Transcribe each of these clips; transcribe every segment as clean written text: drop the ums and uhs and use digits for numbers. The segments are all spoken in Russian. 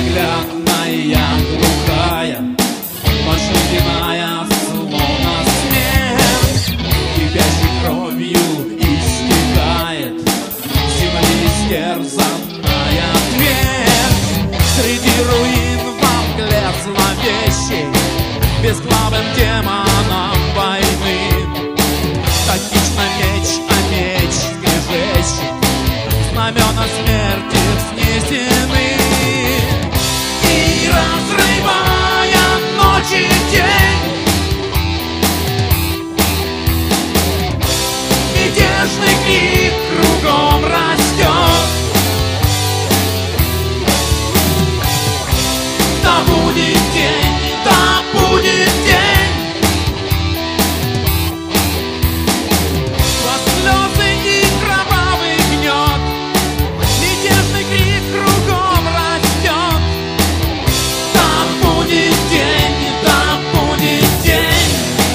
ненаглядная, глухая, пошутиная, словно смерть, кипящей кровью истекает земли истерзанная твердь. Среди руин во мгле зловещей, бесглавым демоном войны, тактично меч, а меч скрежещет, знамена смерти снесены. И разрывая ночь и день, мятежный крик кругом растет. Да будет день, да будет день, сквозь слезы и кровавый гнет, мятежный крик кругом растет. Да будет день, да будет день.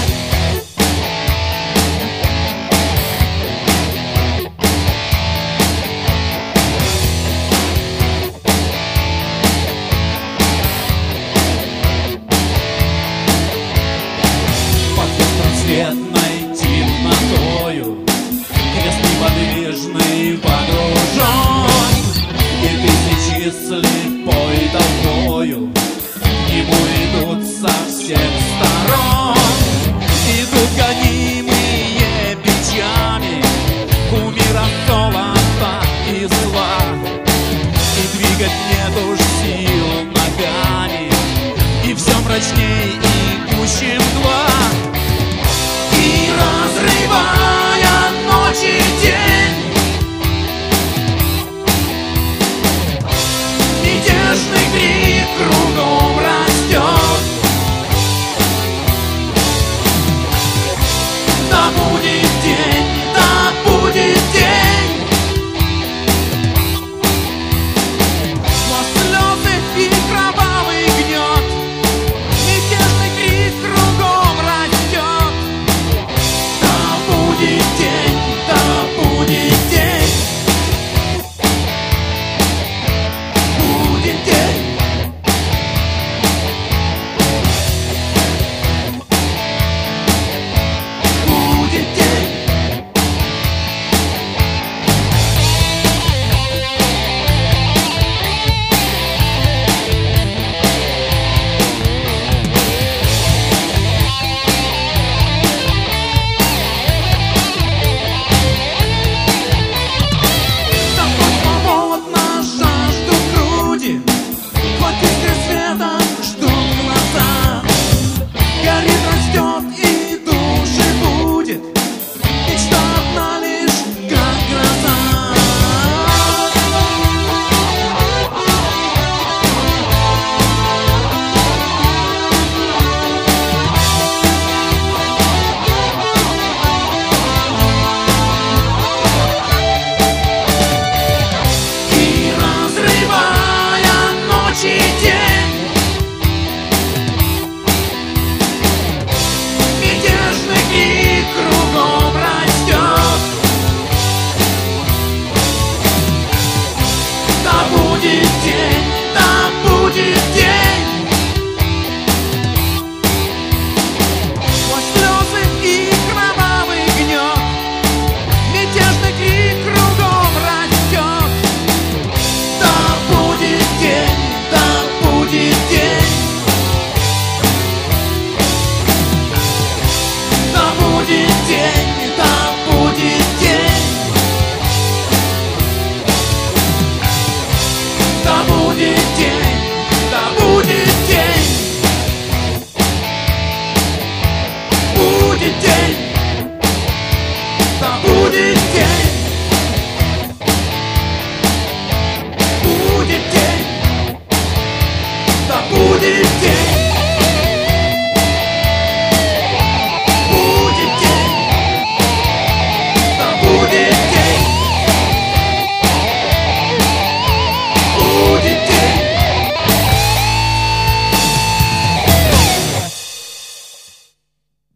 Под беспросветной темнотою крест неподвижный погружен, и тысячи слепой толпою к нему идут со всех сторон. Идут гонимые бичами кумира золота и зла, и двигать нет уж сил ногами, и все мрачней и гуще мгла. И разрывая ночь и день, мятежный крик кругом растет. Да будет день, да будет день, сквозь слезы и кровавый гнет, мятежный крик кругом растет. Да будет день, да будет день, будет день. Будет день. Да хоть холодно жажду груди, хоть искры света ждут глаза, горит, растет и души будет мечта одна лишь, как гроза. И разрывая ночь и день, мятежный крик кругом растет. Да будет день, да будет день, сквозь слезы и кровавый гнет, мятежный крик кругом растет. Да будет день, да будет день, да будет день, да будет день, да будет день.